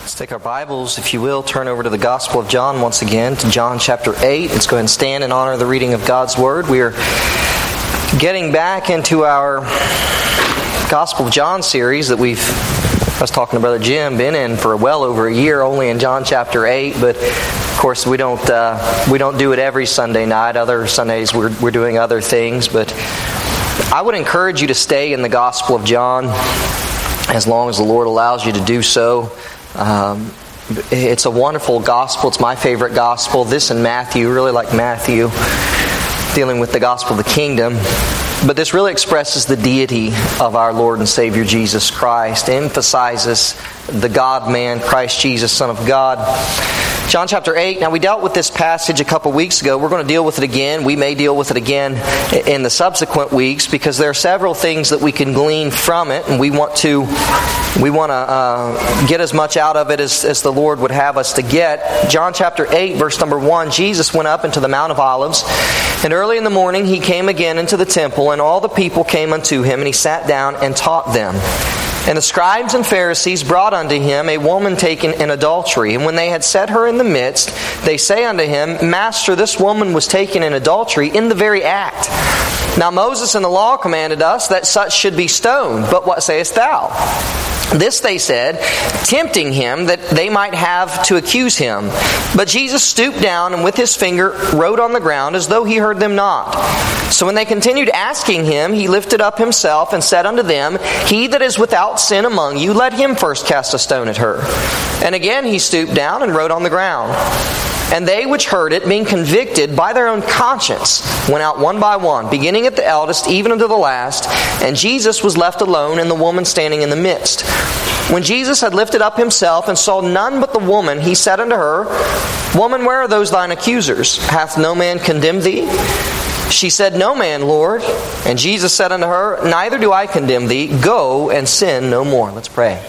Let's take our Bibles, if you will, turn over to the Gospel of John once again, to John chapter 8. Let's go ahead and stand in honor of the reading of God's Word. We are getting back into our Gospel of John series that I was talking to Brother Jim, been in for well over a year, only in John chapter 8, but of course we don't do it every Sunday night. Other Sundays we're doing other things, but I would encourage you to stay in the Gospel of John as long as the Lord allows you to do so. It's a wonderful gospel. It's my favorite gospel. This and Matthew, really like Matthew, dealing with the gospel of the kingdom. But this really expresses the deity of our Lord and Savior Jesus Christ. It emphasizes the God-man, Christ Jesus, Son of God. John chapter 8. Now, we dealt with this passage a couple weeks ago. We're going to deal with it again. We may deal with it again in the subsequent weeks because there are several things that we can glean from it, and we want to get as much out of it as the Lord would have us to get. John chapter 8, verse number 1, Jesus went up into the Mount of Olives, and early in the morning he came again into the temple, and all the people came unto him, and he sat down and taught them. And the scribes and Pharisees brought unto him a woman taken in adultery. And when they had set her in the midst, they say unto him, Master, this woman was taken in adultery in the very act. Now Moses in the law commanded us that such should be stoned. But what sayest thou? This they said, tempting him that they might have to accuse him. But Jesus stooped down and with his finger wrote on the ground as though he heard them not. So when they continued asking him, he lifted up himself and said unto them, He that is without sin among you, let him first cast a stone at her. And again he stooped down and wrote on the ground. And they which heard it, being convicted by their own conscience, went out one by one, beginning at the eldest, even unto the last. And Jesus was left alone, and the woman standing in the midst. When Jesus had lifted up himself, and saw none but the woman, he said unto her, Woman, where are those thine accusers? Hath no man condemned thee? She said, No man, Lord. And Jesus said unto her, Neither do I condemn thee. Go and sin no more. Let's pray.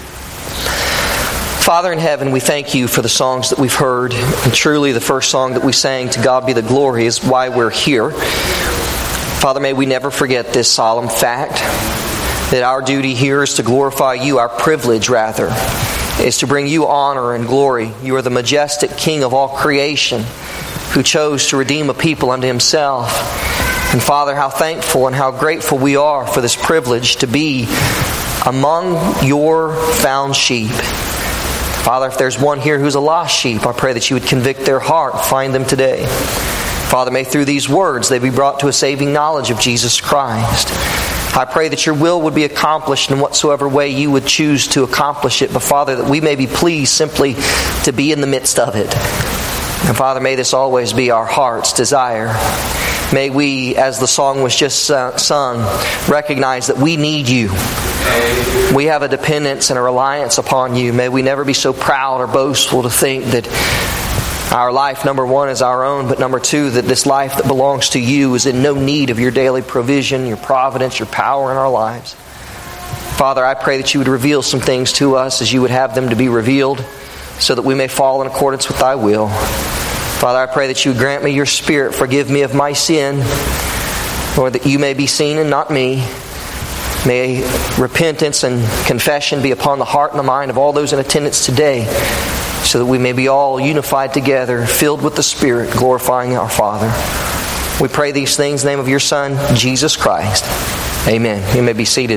Father in heaven, we thank you for the songs that we've heard. And truly the first song that we sang, To God be the glory, is why we're here. Father, may we never forget this solemn fact, that our duty here is to glorify you. Our privilege, rather, is to bring you honor and glory. You are the majestic King of all creation, who chose to redeem a people unto himself. And Father, how thankful and how grateful we are for this privilege to be among your found sheep. Father, if there's one here who's a lost sheep, I pray that you would convict their heart, find them today. Father, may through these words they be brought to a saving knowledge of Jesus Christ. I pray that your will would be accomplished in whatsoever way you would choose to accomplish it. But Father, that we may be pleased simply to be in the midst of it. And Father, may this always be our heart's desire. May we, as the song was just sung, recognize that we need you. We have a dependence and a reliance upon you. May we never be so proud or boastful to think that our life, number one, is our own, but number two, that this life that belongs to you is in no need of your daily provision, your providence, your power in our lives. Father, I pray that you would reveal some things to us as you would have them to be revealed, so that we may fall in accordance with thy will. Father, I pray that you would grant me your Spirit, forgive me of my sin, Lord, that you may be seen and not me. May repentance and confession be upon the heart and the mind of all those in attendance today, so that we may be all unified together, filled with the Spirit, glorifying our Father. We pray these things in the name of your Son, Jesus Christ. Amen. You may be seated.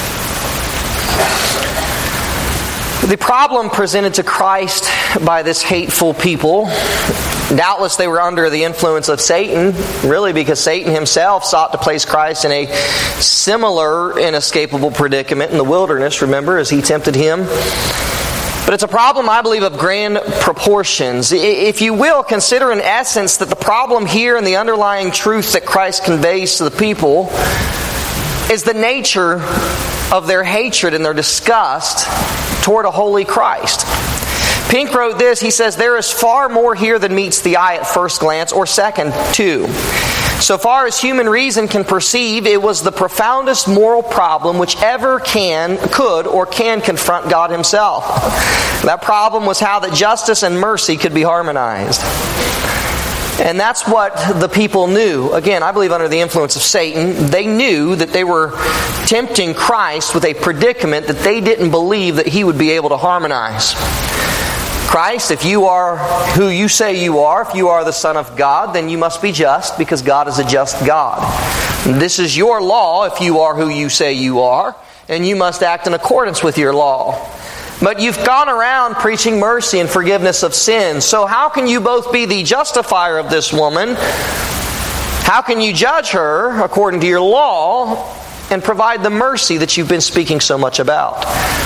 The problem presented to Christ by this hateful people, doubtless they were under the influence of Satan, really because Satan himself sought to place Christ in a similar inescapable predicament in the wilderness, remember, as he tempted him. But it's a problem, I believe, of grand proportions. If you will, consider in essence that the problem here and the underlying truth that Christ conveys to the people is the nature of their hatred and their disgust toward a holy Christ. Pink wrote this, he says, There is far more here than meets the eye at first glance, or second, too. So far as human reason can perceive, it was the profoundest moral problem which ever could confront God himself. That problem was how that justice and mercy could be harmonized. And that's what the people knew. Again, I believe under the influence of Satan, they knew that they were tempting Christ with a predicament that they didn't believe that He would be able to harmonize. Christ, if you are who you say you are, if you are the Son of God, then you must be just, because God is a just God. And this is your law if you are who you say you are, and you must act in accordance with your law. But you've gone around preaching mercy and forgiveness of sins. So how can you both be the justifier of this woman? How can you judge her according to your law and provide the mercy that you've been speaking so much about?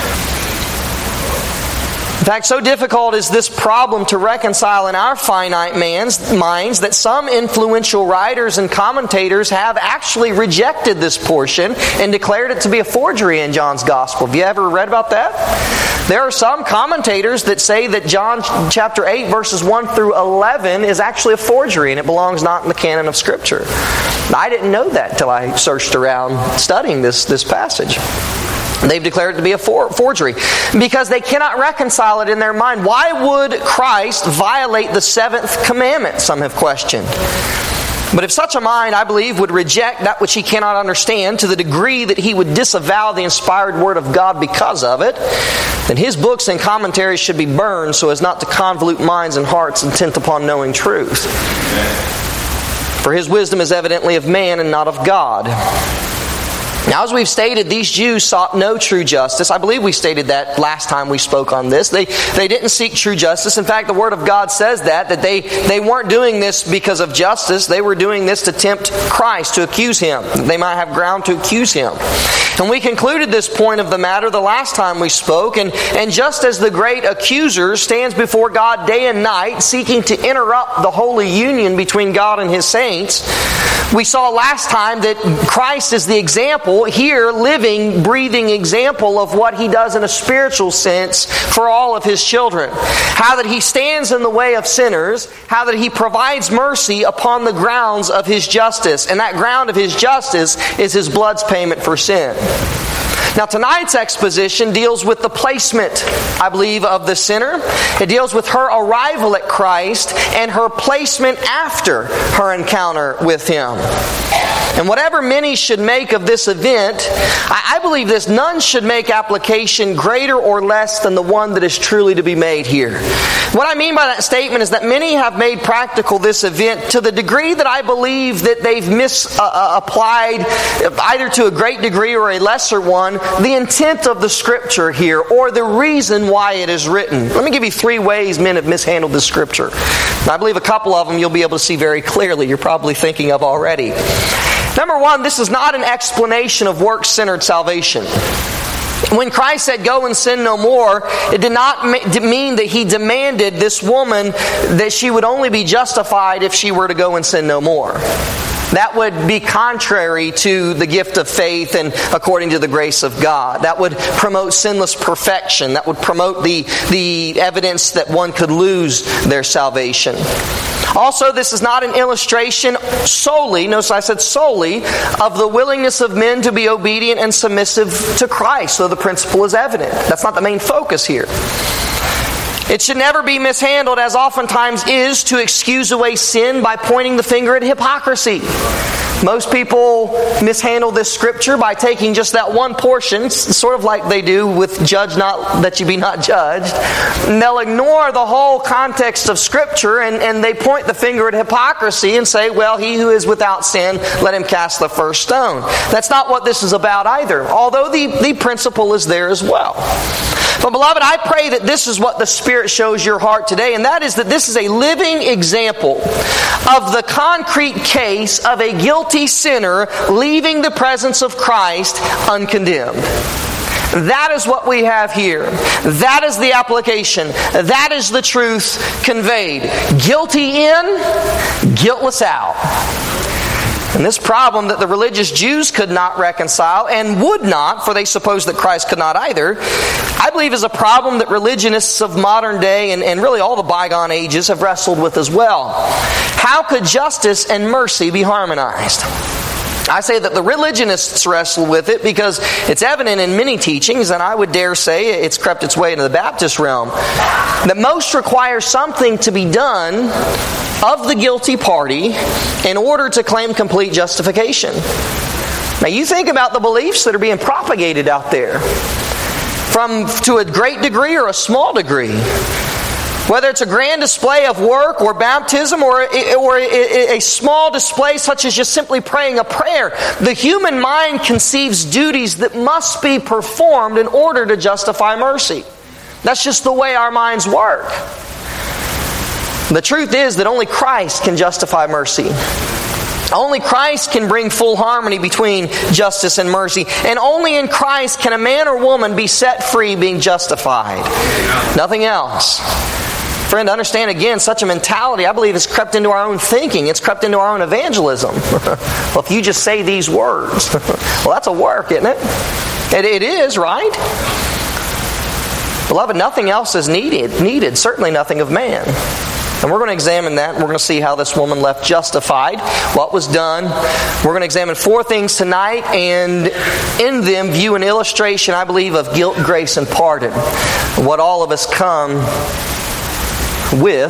In fact, so difficult is this problem to reconcile in our finite minds that some influential writers and commentators have actually rejected this portion and declared it to be a forgery in John's Gospel. Have you ever read about that? There are some commentators that say that John chapter 8 verses 1 through 11 is actually a forgery and it belongs not in the canon of Scripture. I didn't know that until I searched around studying this passage. They've declared it to be a forgery because they cannot reconcile it in their mind. Why would Christ violate the seventh commandment? Some have questioned. But if such a mind, I believe, would reject that which he cannot understand to the degree that he would disavow the inspired Word of God because of it, then his books and commentaries should be burned so as not to convolute minds and hearts intent upon knowing truth. For his wisdom is evidently of man and not of God. Now, as we've stated, these Jews sought no true justice. I believe we stated that last time we spoke on this. They didn't seek true justice. In fact, the Word of God says that they weren't doing this because of justice. They were doing this to tempt Christ, to accuse Him. They might have ground to accuse Him. And we concluded this point of the matter the last time we spoke. And just as the great accuser stands before God day and night, seeking to interrupt the holy union between God and His saints, we saw last time that Christ is the example, here, living, breathing example of what He does in a spiritual sense for all of His children. How that He stands in the way of sinners, how that He provides mercy upon the grounds of His justice. And that ground of His justice is His blood's payment for sin. Now, tonight's exposition deals with the placement, I believe, of the sinner. It deals with her arrival at Christ and her placement after her encounter with Him. And whatever many should make of this event, I believe this, none should make application greater or less than the one that is truly to be made here. What I mean by that statement is that many have made practical this event to the degree that I believe that they've misapplied, either to a great degree or a lesser one, the intent of the Scripture here, or the reason why it is written. Let me give you 3 ways men have mishandled the Scripture. And I believe a couple of them you'll be able to see very clearly. You're probably thinking of already. Number 1, this is not an explanation of work-centered salvation. When Christ said, "Go and sin no more," it did not mean that He demanded this woman that she would only be justified if she were to go and sin no more. That would be contrary to the gift of faith and according to the grace of God. That would promote sinless perfection. That would promote the evidence that one could lose their salvation. Also, this is not an illustration solely, notice I said solely, of the willingness of men to be obedient and submissive to Christ. So the principle is evident. That's not the main focus here. It should never be mishandled, as oftentimes is, to excuse away sin by pointing the finger at hypocrisy. Most people mishandle this Scripture by taking just that one portion, sort of like they do with "judge not that you be not judged." And they'll ignore the whole context of Scripture and they point the finger at hypocrisy and say, "Well, he who is without sin, let him cast the first stone." That's not what this is about either, although the principle is there as well. But beloved, I pray that this is what the Spirit shows your heart today, and that is that this is a living example of the concrete case of a guilty sinner leaving the presence of Christ uncondemned. That is what we have here. That is the application. That is the truth conveyed. Guilty in, guiltless out. And this problem that the religious Jews could not reconcile and would not, for they supposed that Christ could not either, I believe is a problem that religionists of modern day and really all the bygone ages have wrestled with as well. How could justice and mercy be harmonized? I say that the religionists wrestle with it because it's evident in many teachings, and I would dare say it's crept its way into the Baptist realm, that most require something to be done of the guilty party in order to claim complete justification. Now you think about the beliefs that are being propagated out there, to a great degree or a small degree. Whether it's a grand display of work or baptism or a small display such as just simply praying a prayer, the human mind conceives duties that must be performed in order to justify mercy. That's just the way our minds work. The truth is that only Christ can justify mercy. Only Christ can bring full harmony between justice and mercy. And only in Christ can a man or woman be set free, being justified. Nothing else. Friend, understand again, such a mentality, I believe, has crept into our own thinking. It's crept into our own evangelism. Well, if you just say these words, well, that's a work, isn't it? It is, right? Beloved, nothing else is needed. Certainly nothing of man. And we're going to examine that. We're going to see how this woman left justified, what was done. We're going to examine 4 things tonight, and in them view an illustration, I believe, of guilt, grace, and pardon. What all of us come with,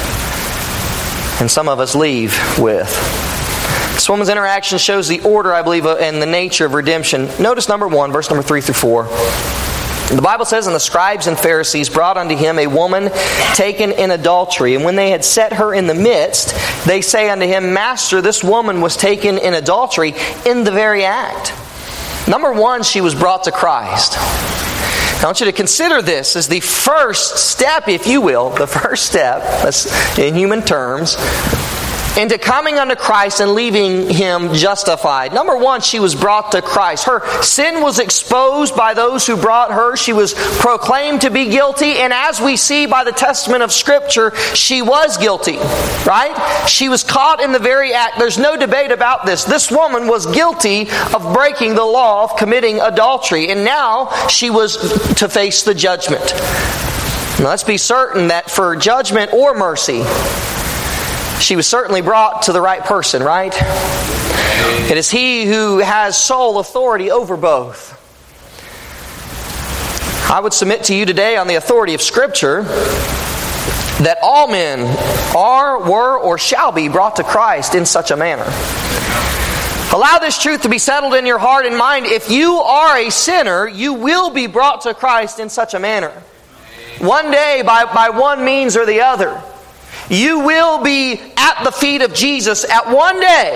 and some of us leave with. This woman's interaction shows the order, I believe, and the nature of redemption. Notice number 1, verse number 3 through 4. The Bible says, "And the scribes and Pharisees brought unto him a woman taken in adultery. And when they had set her in the midst, they say unto him, Master, this woman was taken in adultery in the very act." Number 1, she was brought to Christ. I want you to consider this as the first step, if you will, the first step, in human terms, into coming unto Christ and leaving Him justified. Number 1, she was brought to Christ. Her sin was exposed by those who brought her. She was proclaimed to be guilty, and as we see by the testament of Scripture, she was guilty. Right? She was caught in the very act. There's no debate about this. This woman was guilty of breaking the law, of committing adultery, and now she was to face the judgment. Now, let's be certain that for judgment or mercy, she was certainly brought to the right person, right? It is He who has sole authority over both. I would submit to you today on the authority of Scripture that all men are, were, or shall be brought to Christ in such a manner. Allow this truth to be settled in your heart and mind. If you are a sinner, you will be brought to Christ in such a manner. One day, by one means or the other. You will be at the feet of Jesus at one day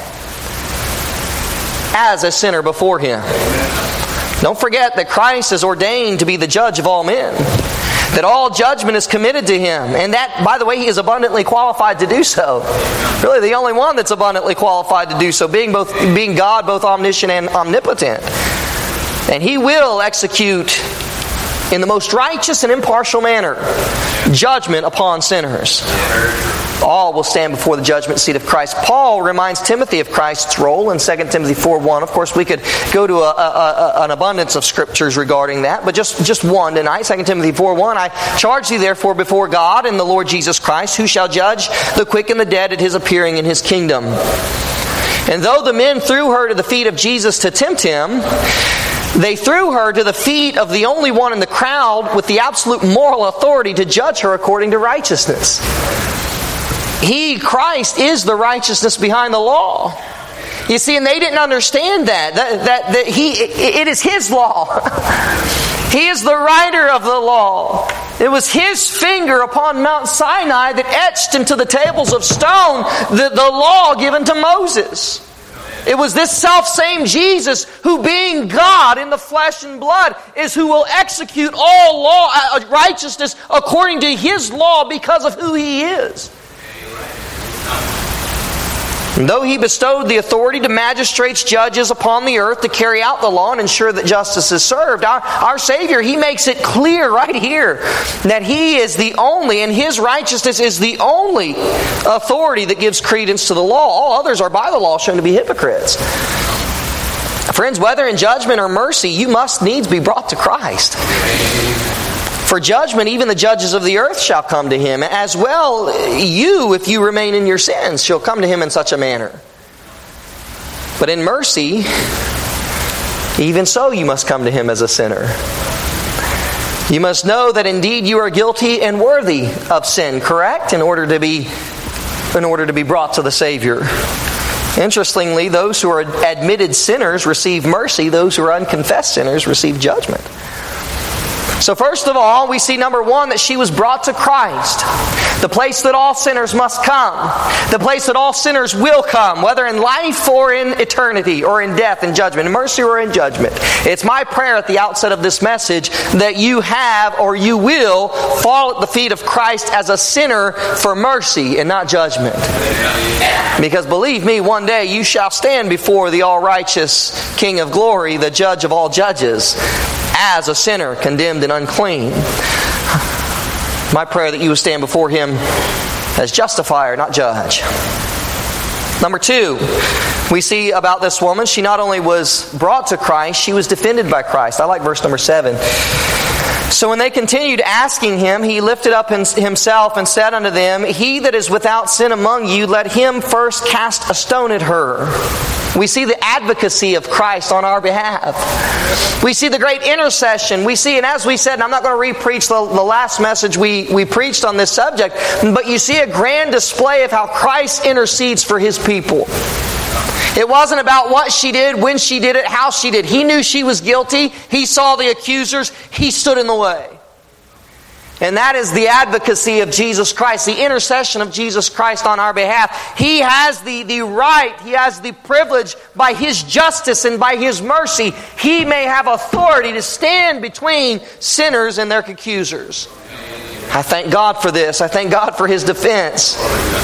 as a sinner before Him. Don't forget that Christ is ordained to be the judge of all men. That all judgment is committed to Him. And that, by the way, He is abundantly qualified to do so. Really the only one that's abundantly qualified to do so, being God, both omniscient and omnipotent. And He will execute in the most righteous and impartial manner judgment upon sinners. All will stand before the judgment seat of Christ. Paul reminds Timothy of Christ's role in 2 Timothy 4:1. Of course, we could go to an abundance of scriptures regarding that, but just one tonight. 2 Timothy 4:1. "I charge thee therefore before God and the Lord Jesus Christ, who shall judge the quick and the dead at His appearing in His kingdom. And though the men threw her to the feet of Jesus to tempt Him, they threw her to the feet of the only one in the crowd with the absolute moral authority to judge her according to righteousness." He, Christ, is the righteousness behind the law. You see, and they didn't understand that it is His law. He is the writer of the law. It was His finger upon Mount Sinai that etched into the tables of stone the law given to Moses. It was this self-same Jesus who, being God in the flesh and blood, is who will execute all law, righteousness according to His law because of who He is. And though He bestowed the authority to magistrates, judges upon the earth to carry out the law and ensure that justice is served, our Savior, He makes it clear right here that He is the only, and His righteousness is the only authority that gives credence to the law. All others are by the law shown to be hypocrites. Friends, whether in judgment or mercy, you must needs be brought to Christ. For judgment, even the judges of the earth shall come to Him. As well, you, if you remain in your sins, shall come to Him in such a manner. But in mercy, even so you must come to Him as a sinner. You must know that indeed you are guilty and worthy of sin, correct? In order to be in order to be brought to the Savior. Interestingly, those who are admitted sinners receive mercy. Those who are unconfessed sinners receive judgment. So first of all, we see number one, that she was brought to Christ, the place that all sinners must come, the place that all sinners will come, whether in life or in eternity, or in death and judgment, in mercy or in judgment. It's my prayer at the outset of this message that you have, or you will, fall at the feet of Christ as a sinner for mercy and not judgment. Because believe me, one day you shall stand before the all-righteous King of glory, the judge of all judges, as a sinner, condemned and unclean. My prayer that you will stand before Him as justifier, not judge. Number two, we see about this woman, she not only was brought to Christ, she was defended by Christ. I like verse number 7. So when they continued asking Him, He lifted up Himself and said unto them, He that is without sin among you, let him first cast a stone at her. We see the advocacy of Christ on our behalf. We see the great intercession. We see, and as we said, and I'm not going to re-preach the last message we preached on this subject, but you see a grand display of how Christ intercedes for His people. It wasn't about what she did, when she did it, how she did. He knew she was guilty. He saw the accusers. He stood in the way. And that is the advocacy of Jesus Christ, the intercession of Jesus Christ on our behalf. He has the right, He has the privilege, by His justice and by His mercy, He may have authority to stand between sinners and their accusers. I thank God for this. I thank God for His defense.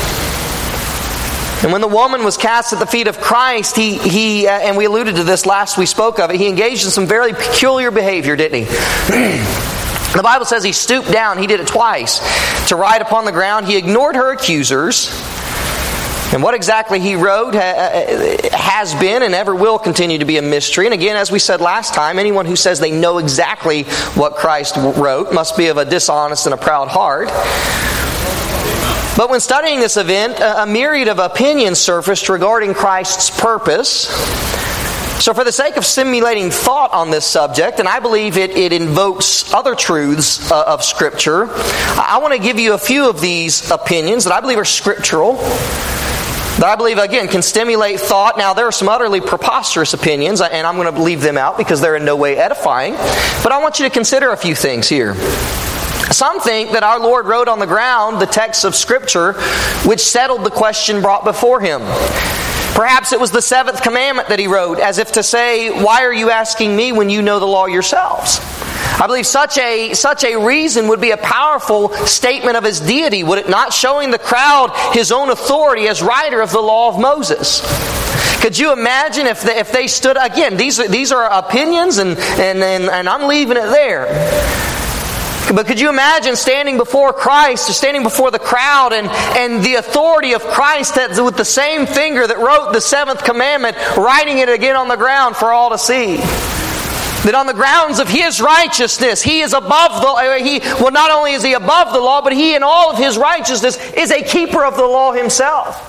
And when the woman was cast at the feet of Christ, he and we alluded to this last we spoke of it, He engaged in some very peculiar behavior, didn't He? The Bible says He stooped down, He did it twice, to write upon the ground. He ignored her accusers. And what exactly He wrote has been and ever will continue to be a mystery. And again, as we said last time, anyone who says they know exactly what Christ wrote must be of a dishonest and a proud heart. But when studying this event, a myriad of opinions surfaced regarding Christ's purpose. So for the sake of stimulating thought on this subject, and I believe it invokes other truths of Scripture, I want to give you a few of these opinions that I believe are scriptural, that I believe, again, can stimulate thought. Now, there are some utterly preposterous opinions, and I'm going to leave them out because they're in no way edifying. But I want you to consider a few things here. Some think that our Lord wrote on the ground the texts of Scripture which settled the question brought before Him. Perhaps it was the seventh commandment that He wrote, as if to say, why are you asking me when you know the law yourselves? I believe such a reason would be a powerful statement of His deity, would it not? Showing the crowd His own authority as writer of the law of Moses. Could you imagine if they stood, again, these are opinions and I'm leaving it there. But could you imagine standing before Christ, or standing before the crowd, and the authority of Christ that with the same finger that wrote the seventh commandment, writing it again on the ground for all to see? That on the grounds of His righteousness, He is above not only is He above the law, but He in all of His righteousness is a keeper of the law Himself.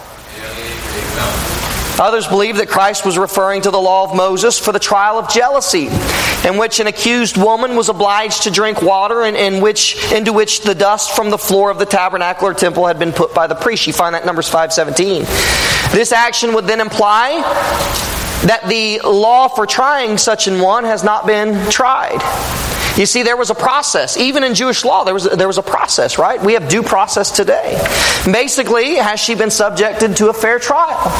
Others believe that Christ was referring to the law of Moses for the trial of jealousy, in which an accused woman was obliged to drink water into which the dust from the floor of the tabernacle or temple had been put by the priest. You find that in Numbers 5:17. This action would then imply that the law for trying such an one has not been tried. You see, there was a process. Even in Jewish law, there was a process, right? We have due process today. Basically, has she been subjected to a fair trial?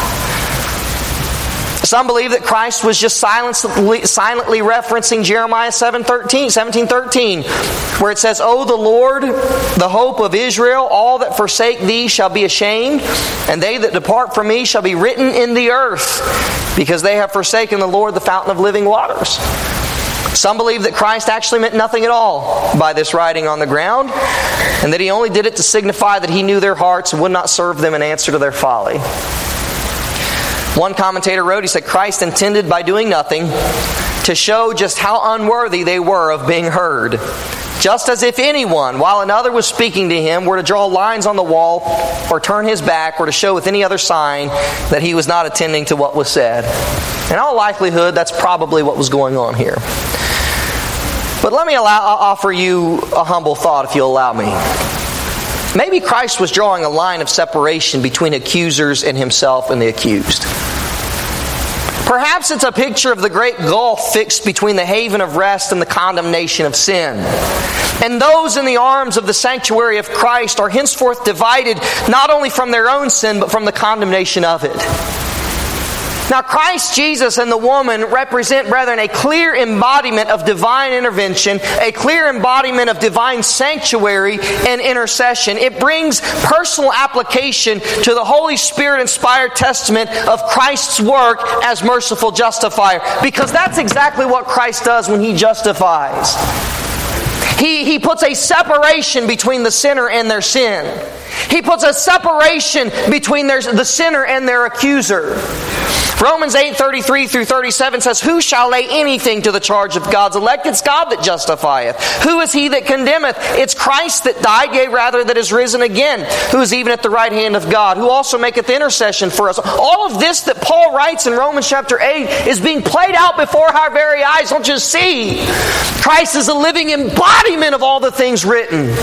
Some believe that Christ was just silently referencing Jeremiah 17:13, where it says, O the Lord, the hope of Israel, all that forsake Thee shall be ashamed, and they that depart from Me shall be written in the earth, because they have forsaken the Lord, the fountain of living waters. Some believe that Christ actually meant nothing at all by this writing on the ground, and that He only did it to signify that He knew their hearts and would not serve them in answer to their folly. One commentator wrote, he said, Christ intended by doing nothing to show just how unworthy they were of being heard. Just as if anyone, while another was speaking to him, were to draw lines on the wall or turn his back or to show with any other sign that he was not attending to what was said. In all likelihood, that's probably what was going on here. But let me offer you a humble thought, if you'll allow me. Maybe Christ was drawing a line of separation between accusers and himself and the accused. Perhaps it's a picture of the great gulf fixed between the haven of rest and the condemnation of sin. And those in the arms of the sanctuary of Christ are henceforth divided not only from their own sin, but from the condemnation of it. Now, Christ Jesus and the woman represent, brethren, a clear embodiment of divine intervention, a clear embodiment of divine sanctuary and intercession. It brings personal application to the Holy Spirit-inspired testament of Christ's work as merciful justifier. Because that's exactly what Christ does when He justifies. He puts a separation between the sinner and their sin. He puts a separation between the sinner and their accuser. Romans 8:33 through 37 says, "Who shall lay anything to the charge of God's elect? It's God that justifieth. Who is he that condemneth? It's Christ that died, yea, rather that is risen again, who is even at the right hand of God, who also maketh intercession for us." All of this that Paul writes in Romans chapter 8 is being played out before our very eyes. Don't you see? Christ is a living embodiment of all the things written.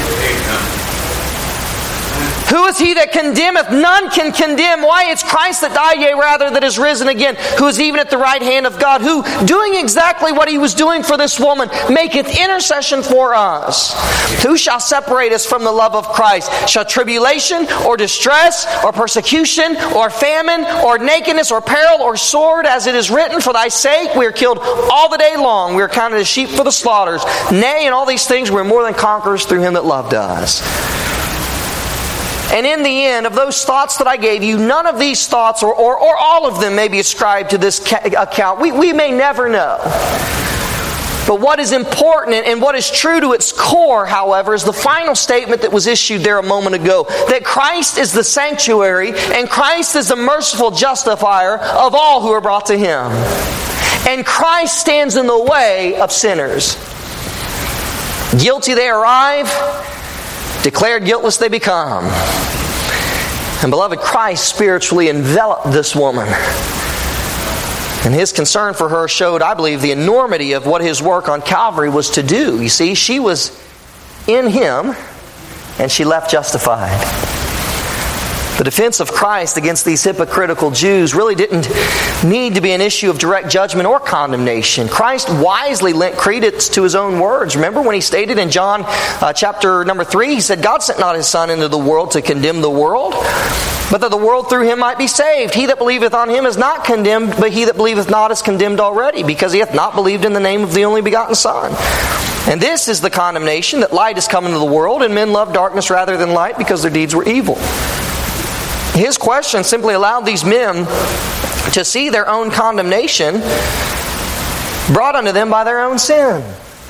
Who is he that condemneth? None can condemn. Why? It's Christ that died, yea, rather that is risen again, who is even at the right hand of God, who, doing exactly what He was doing for this woman, maketh intercession for us. Who shall separate us from the love of Christ? Shall tribulation, or distress, or persecution, or famine, or nakedness, or peril, or sword? As it is written, "For thy sake we are killed all the day long. We are counted as sheep for the slaughters. Nay, in all these things we are more than conquerors through Him that loved us." And in the end, of those thoughts that I gave you, none of these thoughts, or all of them, may be ascribed to this account. We may never know. But what is important and what is true to its core, however, is the final statement that was issued there a moment ago. That Christ is the sanctuary and Christ is the merciful justifier of all who are brought to Him. And Christ stands in the way of sinners. Guilty they arrive, declared guiltless they become. And beloved, Christ spiritually enveloped this woman. And His concern for her showed, I believe, the enormity of what His work on Calvary was to do. You see, she was in Him and she left justified. The defense of Christ against these hypocritical Jews really didn't need to be an issue of direct judgment or condemnation. Christ wisely lent credence to His own words. Remember when He stated in John chapter number 3, He said, "God sent not His Son into the world to condemn the world, but that the world through Him might be saved. He that believeth on Him is not condemned, but he that believeth not is condemned already, because he hath not believed in the name of the only begotten Son. And this is the condemnation, that light is come into the world, and men love darkness rather than light, because their deeds were evil." His question simply allowed these men to see their own condemnation brought unto them by their own sin.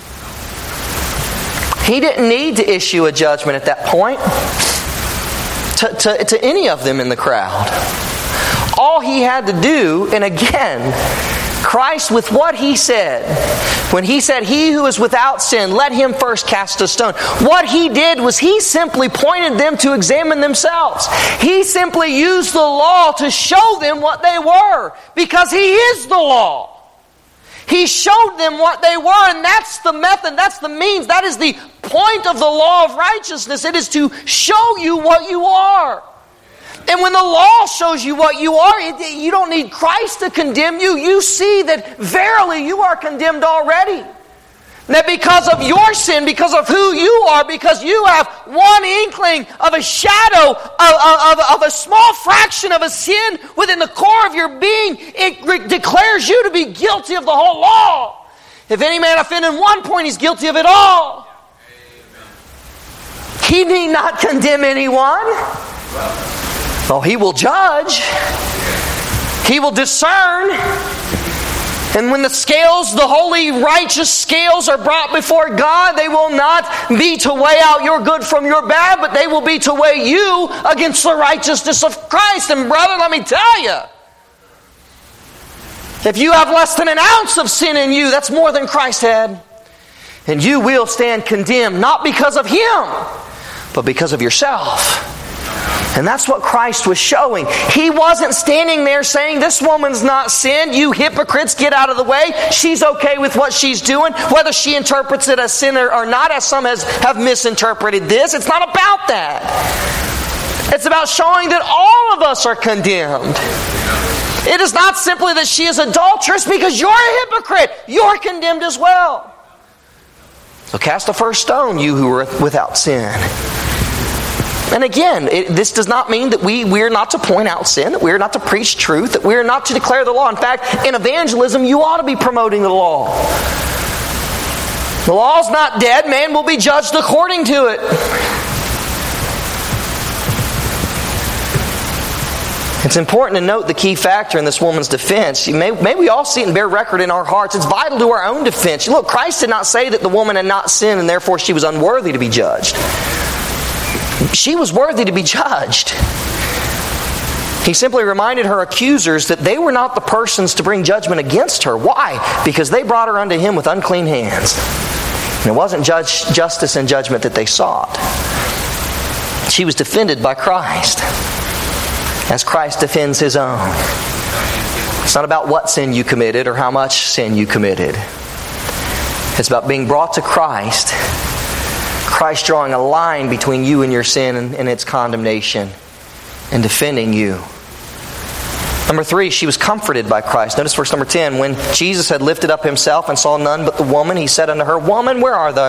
He didn't need to issue a judgment at that point to any of them in the crowd. All He had to do, and again, Christ, with what He said, when He said, "He who is without sin, let him first cast a stone." What He did was He simply pointed them to examine themselves. He simply used the law to show them what they were, because He is the law. He showed them what they were, and that's the method, that's the means, that is the point of the law of righteousness. It is to show you what you are. And when the law shows you what you are, you don't need Christ to condemn you. You see that verily you are condemned already. That because of your sin, because of who you are, because you have one inkling of a shadow, of a small fraction of a sin within the core of your being, it declares you to be guilty of the whole law. If any man offend in one point, he's guilty of it all. He need not condemn anyone. Oh, He will judge. He will discern. And when the scales, the holy, righteous scales are brought before God, they will not be to weigh out your good from your bad, but they will be to weigh you against the righteousness of Christ. And brother, let me tell you, if you have less than an ounce of sin in you, that's more than Christ had. And you will stand condemned, not because of Him, but because of yourself. And that's what Christ was showing. He wasn't standing there saying, this woman's not sinned. You hypocrites, get out of the way. She's okay with what she's doing. Whether she interprets it as sin or not, as some have misinterpreted this. It's not about that. It's about showing that all of us are condemned. It is not simply that she is adulterous because you're a hypocrite. You're condemned as well. So cast the first stone, you who are without sin. And again, this does not mean that we are not to point out sin, that we are not to preach truth, that we are not to declare the law. In fact, in evangelism, you ought to be promoting the law. The law is not dead. Man will be judged according to it. It's important to note the key factor in this woman's defense. May we all see it and bear record in our hearts. It's vital to our own defense. Look, Christ did not say that the woman had not sinned and therefore she was unworthy to be judged. She was worthy to be judged. He simply reminded her accusers that they were not the persons to bring judgment against her. Why? Because they brought her unto him with unclean hands. And it wasn't justice and judgment that they sought. She was defended by Christ, as Christ defends His own. It's not about what sin you committed or how much sin you committed. It's about being brought to Christ. Christ drawing a line between you and your sin and its condemnation and defending you. Number 3, she was comforted by Christ. Notice verse number 10. When Jesus had lifted up Himself and saw none but the woman, He said unto her, Woman, where are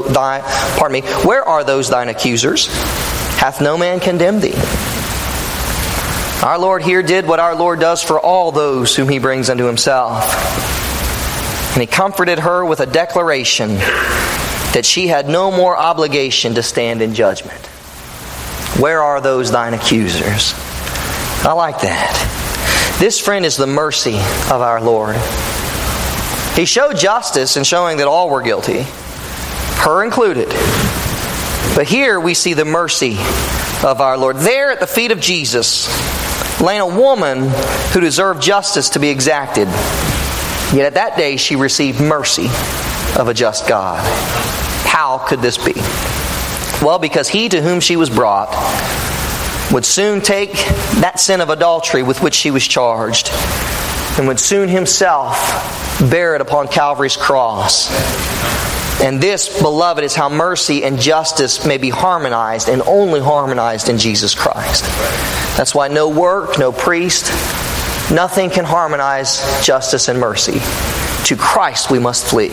those thine accusers? Hath no man condemned thee? Our Lord here did what our Lord does for all those whom He brings unto Himself. And He comforted her with a declaration that she had no more obligation to stand in judgment. Where are those thine accusers? I like that. This, friend, is the mercy of our Lord. He showed justice in showing that all were guilty, her included. But here we see the mercy of our Lord. There at the feet of Jesus lay a woman who deserved justice to be exacted. Yet at that day she received mercy of a just God. How could this be? Well, because He to whom she was brought would soon take that sin of adultery with which she was charged and would soon Himself bear it upon Calvary's cross. And this, beloved, is how mercy and justice may be harmonized, and only harmonized in Jesus Christ. That's why no work, no priest, nothing can harmonize justice and mercy. To Christ we must flee.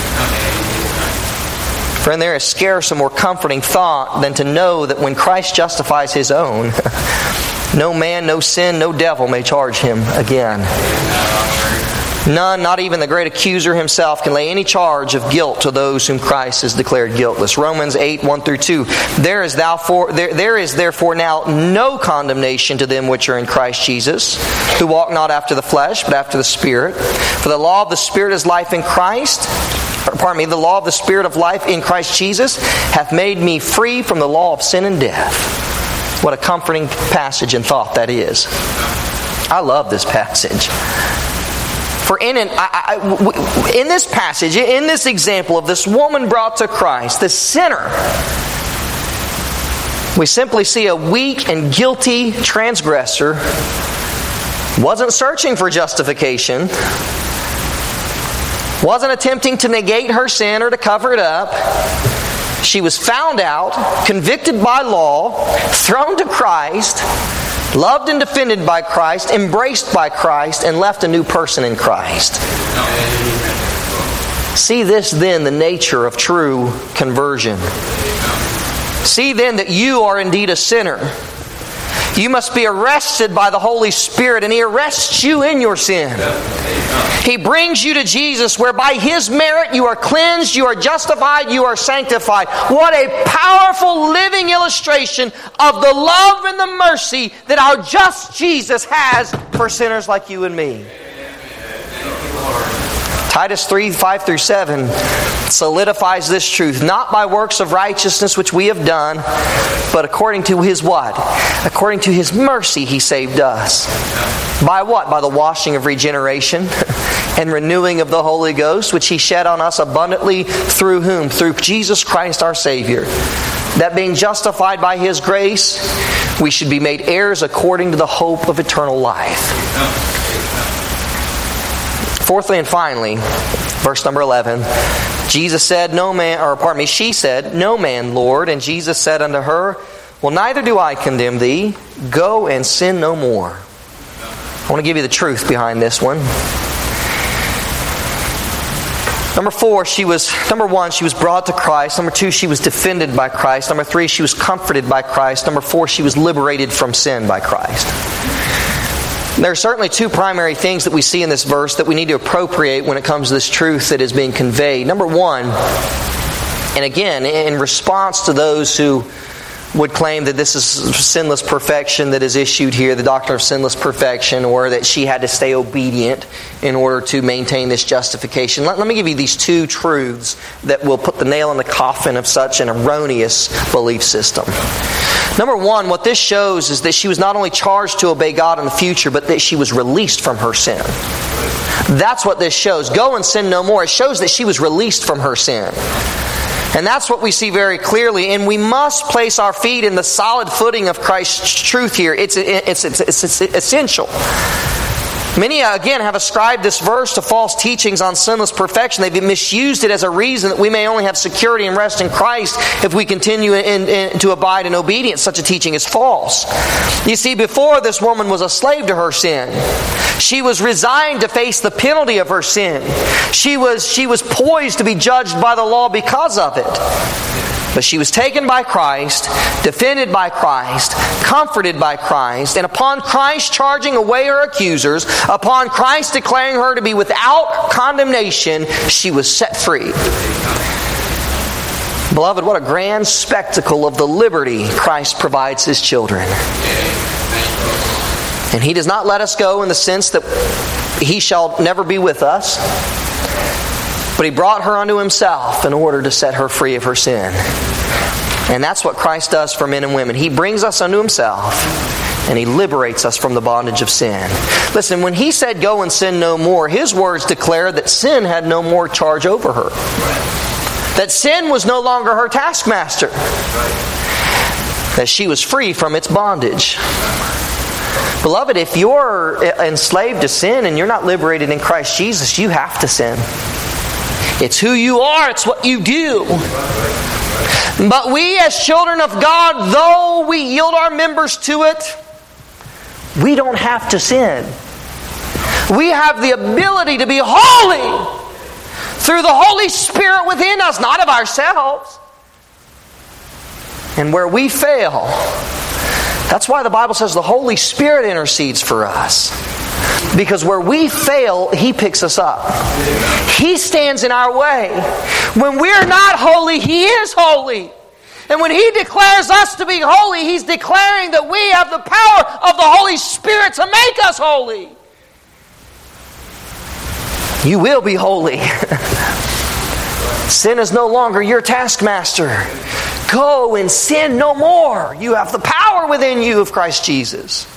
Friend, there is scarce a more comforting thought than to know that when Christ justifies His own, no man, no sin, no devil may charge Him again. None, not even the great accuser himself, can lay any charge of guilt to those whom Christ has declared guiltless. Romans 8, 1-2. There is therefore now no condemnation to them which are in Christ Jesus, who walk not after the flesh, but after the Spirit. For the law of the Spirit is life in Christ. The law of the Spirit of life in Christ Jesus hath made me free from the law of sin and death. What a comforting passage and thought that is. I love this passage. For in this passage, in this example of this woman brought to Christ, the sinner, we simply see a weak and guilty transgressor, wasn't searching for justification, wasn't attempting to negate her sin or to cover it up. She was found out, convicted by law, thrown to Christ, loved and defended by Christ, embraced by Christ, and left a new person in Christ. See this then, the nature of true conversion. See then that you are indeed a sinner. You must be arrested by the Holy Spirit, and He arrests you in your sin. He brings you to Jesus, where by His merit you are cleansed, you are justified, you are sanctified. What a powerful living illustration of the love and the mercy that our just Jesus has for sinners like you and me. Titus 3, 5-7 solidifies this truth. Not by works of righteousness which we have done, but according to His what? According to His mercy He saved us. By what? By the washing of regeneration and renewing of the Holy Ghost, which He shed on us abundantly through whom? Through Jesus Christ our Savior. that being justified by His grace, we should be made heirs according to the hope of eternal life. Fourthly and finally, verse number 11, she said, "No man, Lord." And Jesus said unto her, "Well, neither do I condemn thee. Go and sin no more." I want to give you the truth behind this one. Number one, she was brought to Christ. Number two, she was defended by Christ. Number three, she was comforted by Christ. Number four, she was liberated from sin by Christ. There are certainly two primary things that we see in this verse that we need to appropriate when it comes to this truth that is being conveyed. Number one, and again, in response to those who would claim that this is sinless perfection that is issued here, the doctrine of sinless perfection, or that she had to stay obedient in order to maintain this justification. Let me give you these two truths that will put the nail in the coffin of such an erroneous belief system. Number one, what this shows is that she was not only charged to obey God in the future, but that she was released from her sin. That's what this shows. Go and sin no more. It shows that she was released from her sin. And that's what we see very clearly. And we must place our feet in the solid footing of Christ's truth here. It's essential. Many, again, have ascribed this verse to false teachings on sinless perfection. They've misused it as a reason that we may only have security and rest in Christ if we continue to abide in obedience. Such a teaching is false. You see, before, this woman was a slave to her sin. She was resigned to face the penalty of her sin. She was poised to be judged by the law because of it. But she was taken by Christ, defended by Christ, comforted by Christ, and upon Christ charging away her accusers, upon Christ declaring her to be without condemnation, she was set free. Beloved, what a grand spectacle of the liberty Christ provides His children. And He does not let us go in the sense that He shall never be with us, but He brought her unto Himself in order to set her free of her sin. And that's what Christ does for men and women. He brings us unto Himself, and He liberates us from the bondage of sin. Listen, when He said, "Go and sin no more," His words declare that sin had no more charge over her. That sin was no longer her taskmaster. That she was free from its bondage. Beloved, if you're enslaved to sin and you're not liberated in Christ Jesus, you have to sin. It's who you are. It's what you do. But we as children of God, though we yield our members to it, we don't have to sin. We have the ability to be holy through the Holy Spirit within us, not of ourselves. And where we fail, that's why the Bible says the Holy Spirit intercedes for us. Because where we fail, He picks us up. He stands in our way. When we're not holy, He is holy. And when He declares us to be holy, He's declaring that we have the power of the Holy Spirit to make us holy. You will be holy. Sin is no longer your taskmaster. Go and sin no more. You have the power within you of Christ Jesus.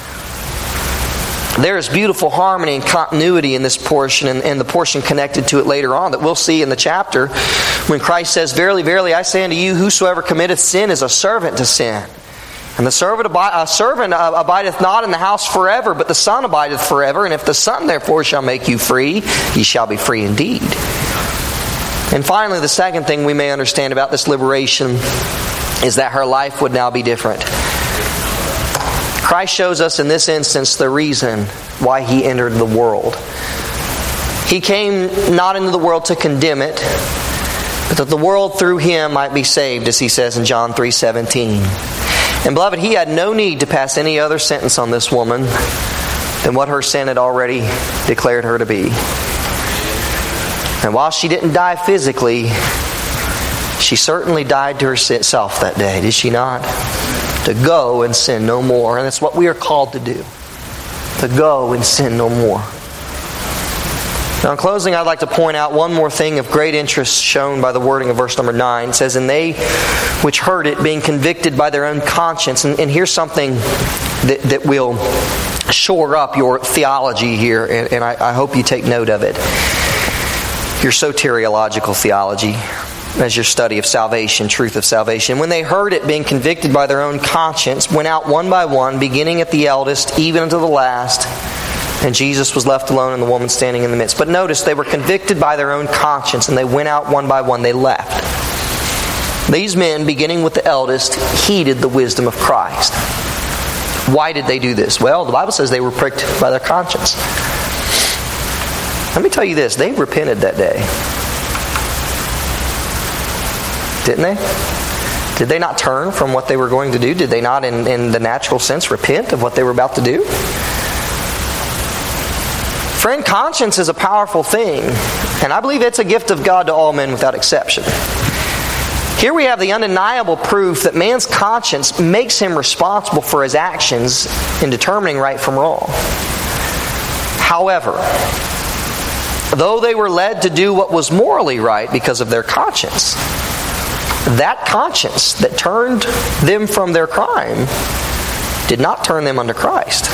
There is beautiful harmony and continuity in this portion and the portion connected to it later on that we'll see in the chapter when Christ says, "Verily, verily, I say unto you, whosoever committeth sin is a servant to sin. And the servant abideth not in the house forever, but the Son abideth forever. And if the Son therefore shall make you free, ye shall be free indeed." And finally, the second thing we may understand about this liberation is that her life would now be different. Christ shows us in this instance the reason why He entered the world. He came not into the world to condemn it, but that the world through Him might be saved, as He says in John 3:17. And beloved, He had no need to pass any other sentence on this woman than what her sin had already declared her to be. And while she didn't die physically, she certainly died to herself that day, did she not? To go and sin no more. And that's what we are called to do. To go and sin no more. Now in closing, I'd like to point out one more thing of great interest shown by the wording of verse number 9. It says, "And they which heard it, being convicted by their own conscience." And here's something that will shore up your theology here, and I hope you take note of it. Your soteriological theology. as your study of salvation, truth of salvation. When they heard it, being convicted by their own conscience, went out one by one, beginning at the eldest, even unto the last. And Jesus was left alone and the woman standing in the midst. But notice, they were convicted by their own conscience, and they went out one by one. They left. These men, beginning with the eldest, heeded the wisdom of Christ. Why did they do this? Well, the Bible says they were pricked by their conscience. Let me tell you this, they repented that day. Didn't they? Did they not turn from what they were going to do? Did they not, in the natural sense, repent of what they were about to do? Friend, conscience is a powerful thing, and I believe it's a gift of God to all men without exception. Here we have the undeniable proof that man's conscience makes him responsible for his actions in determining right from wrong. However, though they were led to do what was morally right because of their conscience, that conscience that turned them from their crime did not turn them unto Christ.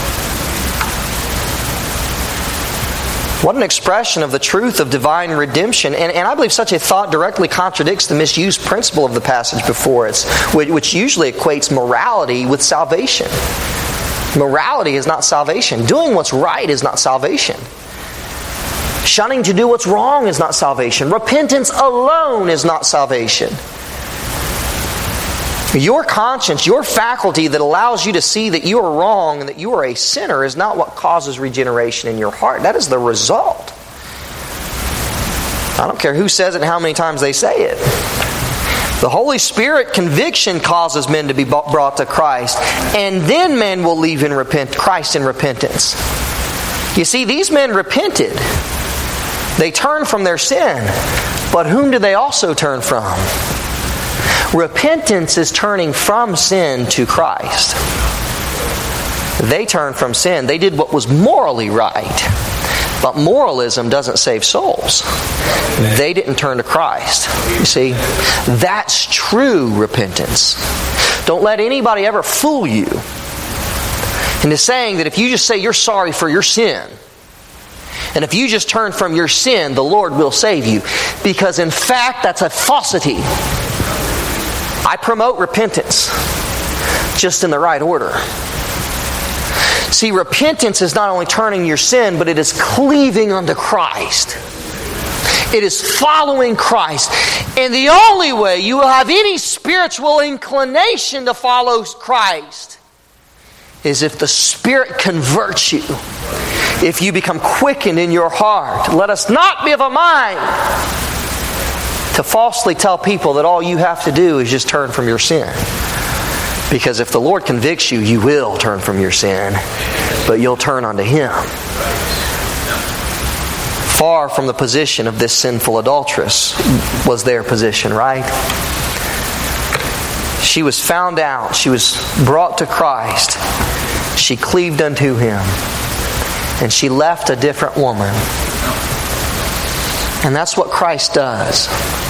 What an expression of the truth of divine redemption. And I believe such a thought directly contradicts the misused principle of the passage before us, which usually equates morality with salvation. Morality is not salvation. Doing what's right is not salvation. Shunning to do what's wrong is not salvation. Repentance alone is not salvation. Your conscience, your faculty that allows you to see that you are wrong and that you are a sinner is not what causes regeneration in your heart. That is the result. I don't care who says it and how many times they say it. The Holy Spirit conviction causes men to be brought to Christ, and then men will leave Christ in repentance. You see, these men repented. They turned from their sin. But whom do they also turn from? Repentance is turning from sin to Christ. They turned from sin. They did what was morally right. But moralism doesn't save souls. They didn't turn to Christ. You see, that's true repentance. Don't let anybody ever fool you into saying that if you just say you're sorry for your sin, and if you just turn from your sin, the Lord will save you. Because in fact, that's a falsity. I promote repentance, just in the right order. See, repentance is not only turning your sin, but it is cleaving unto Christ. It is following Christ. And the only way you will have any spiritual inclination to follow Christ is if the Spirit converts you. If you become quickened in your heart. Let us not be of a mind to falsely tell people that all you have to do is just turn from your sin. Because if the Lord convicts you, you will turn from your sin, but you'll turn unto Him. Far from the position of this sinful adulteress was their position, right? She was found out. She was brought to Christ. She cleaved unto Him. And she left a different woman. And that's what Christ does.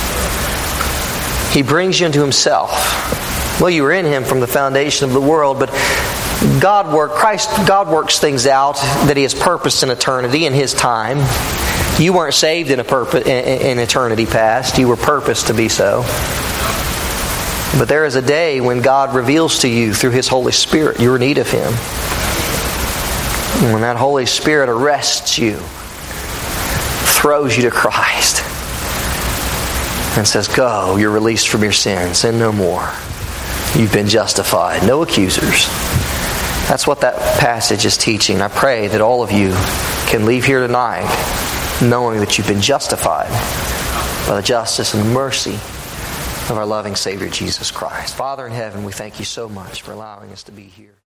He brings you into Himself. Well, you were in Him from the foundation of the world, but God works things out that He has purposed in eternity in His time. You weren't saved in eternity past. You were purposed to be so. But there is a day when God reveals to you through His Holy Spirit your need of Him. And when that Holy Spirit arrests you, throws you to Christ, and says, go, you're released from your sins, sin no more. You've been justified. No accusers. That's what that passage is teaching. I pray that all of you can leave here tonight knowing that you've been justified by the justice and mercy of our loving Savior Jesus Christ. Father in heaven, we thank you so much for allowing us to be here.